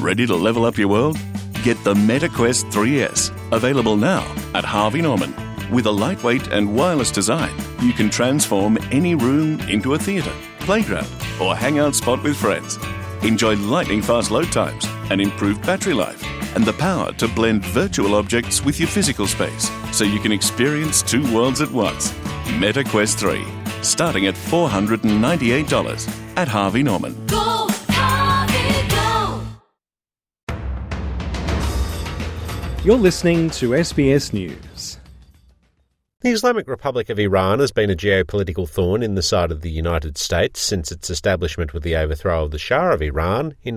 Ready to level up your world? Get the MetaQuest 3S, available now at Harvey Norman. With a lightweight and wireless design, you can transform any room into a theatre, playground, or hangout spot with friends. Enjoy lightning-fast load times and improved battery life, and the power to blend virtual objects with your physical space, so you can experience two worlds at once. MetaQuest 3, starting at $498 at Harvey Norman. Go, Harvey, go! You're listening to SBS News. The Islamic Republic of Iran has been a geopolitical thorn in the side of the United States since its establishment with the overthrow of the Shah of Iran in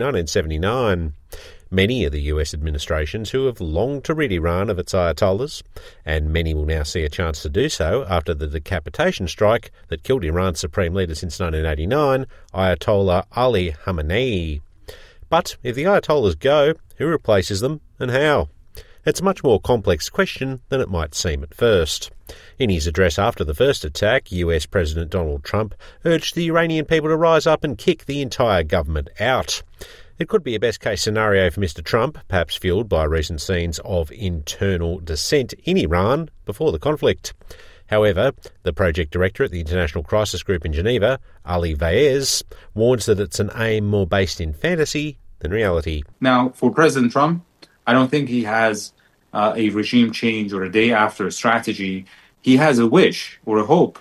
1979. Many are the US administrations who have longed to rid Iran of its ayatollahs, and many will now see a chance to do so after the decapitation strike that killed Iran's supreme leader since 1989, Ayatollah Ali Khamenei. But if the ayatollahs go, who replaces them and how? It's a much more complex question than it might seem at first. In his address after the first attack, US President Donald Trump urged the Iranian people to rise up and kick the entire government out. It could be a best-case scenario for Mr Trump, perhaps fuelled by recent scenes of internal dissent in Iran before the conflict. However, the project director at the International Crisis Group in Geneva, Ali Vaez, warns that it's an aim more based in fantasy than reality. Now, for President Trump, I don't think he has a regime change or a day after strategy. He has a wish or a hope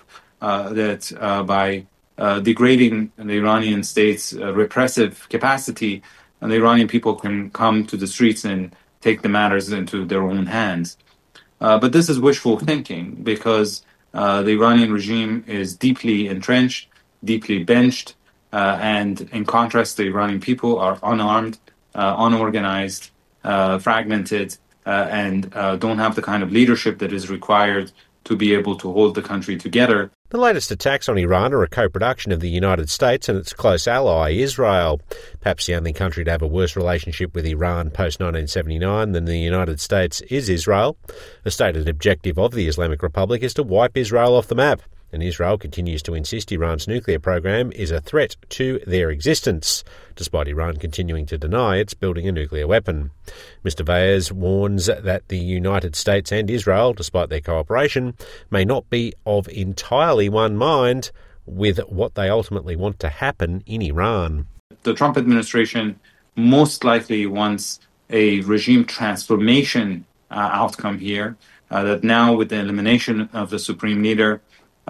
that by degrading the Iranian state's repressive capacity, the Iranian people can come to the streets and take the matters into their own hands. But this is wishful thinking because the Iranian regime is deeply entrenched, deeply benched, and in contrast, the Iranian people are unarmed, unorganized, fragmented, and don't have the kind of leadership that is required to be able to hold the country together. The latest attacks on Iran are a co-production of the United States and its close ally, Israel. Perhaps the only country to have a worse relationship with Iran post-1979 than the United States is Israel. The stated objective of the Islamic Republic is to wipe Israel off the map, and Israel continues to insist Iran's nuclear program is a threat to their existence, despite Iran continuing to deny it's building a nuclear weapon. Mr Vaez warns that the United States and Israel, despite their cooperation, may not be of entirely one mind with what they ultimately want to happen in Iran. The Trump administration most likely wants a regime transformation outcome here, that now with the elimination of the supreme leader,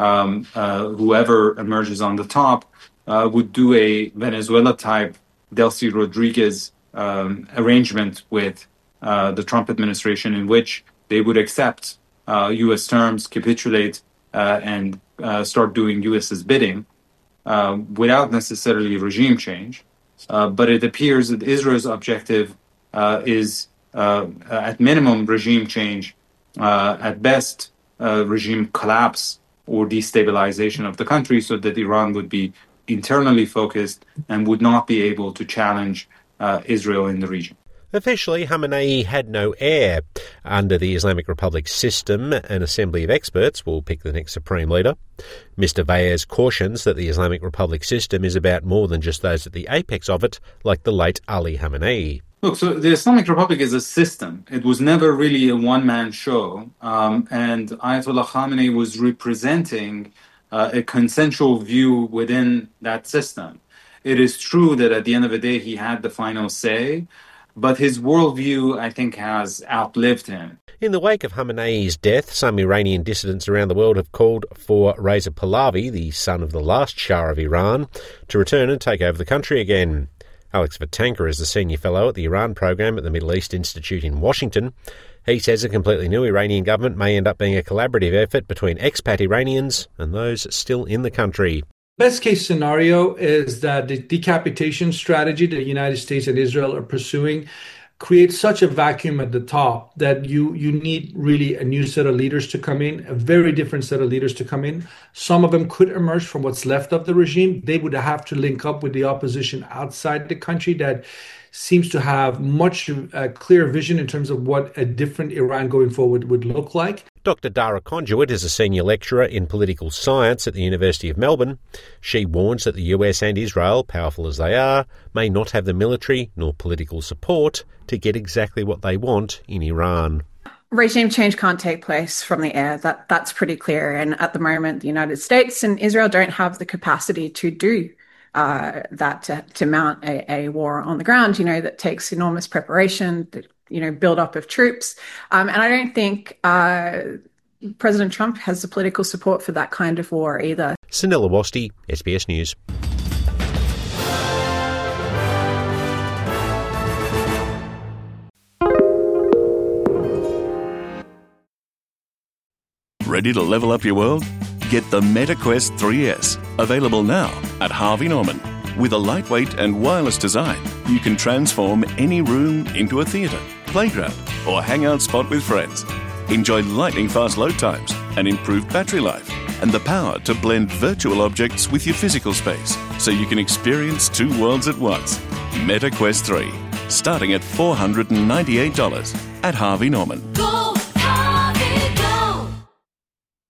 whoever emerges on the top would do a Venezuela-type Delcy Rodriguez arrangement with the Trump administration in which they would accept U.S. terms, capitulate, and start doing U.S.'s bidding without necessarily regime change. But it appears that Israel's objective is, at minimum, regime change, at best, regime collapse or destabilization of the country so that Iran would be internally focused and would not be able to challenge Israel in the region. Officially, Khamenei had no heir. Under the Islamic Republic system, an assembly of experts will pick the next supreme leader. Mr Vaez cautions that the Islamic Republic system is about more than just those at the apex of it, like the late Ali Khamenei. Look, so the Islamic Republic is a system. It was never really a one-man show. And Ayatollah Khamenei was representing a consensual view within that system. It is true that at the end of the day, he had the final say, but his worldview, I think, has outlived him. In the wake of Khamenei's death, some Iranian dissidents around the world have called for Reza Pahlavi, the son of the last Shah of Iran, to return and take over the country again. Alex Vatanka is the senior fellow at the Iran program at the Middle East Institute in Washington. He says a completely new Iranian government may end up being a collaborative effort between expat Iranians and those still in the country. Best case scenario is that the decapitation strategy that the United States and Israel are pursuing creates such a vacuum at the top that you need really a new set of leaders to come in, a very different set of leaders to come in. Some of them could emerge from what's left of the regime. They would have to link up with the opposition outside the country that seems to have much clear vision in terms of what a different Iran going forward would look like. Dr. Dara Conduit is a senior lecturer in political science at the University of Melbourne. She warns that the US and Israel, powerful as they are, may not have the military nor political support to get exactly what they want in Iran. Regime change can't take place from the air. That's pretty clear. And at the moment, the United States and Israel don't have the capacity to do that, to mount a war on the ground, that takes enormous preparation, build up of troops. And I don't think President Trump has the political support for that kind of war either. Sunil Awasthi, SBS News. Ready to level up your world? Get the MetaQuest 3S, available now at Harvey Norman. With a lightweight and wireless design, you can transform any room into a theatre, playground, or hangout spot with friends. Enjoy lightning-fast load times, an improved battery life, and the power to blend virtual objects with your physical space, so you can experience two worlds at once. MetaQuest 3, starting at $498 at Harvey Norman.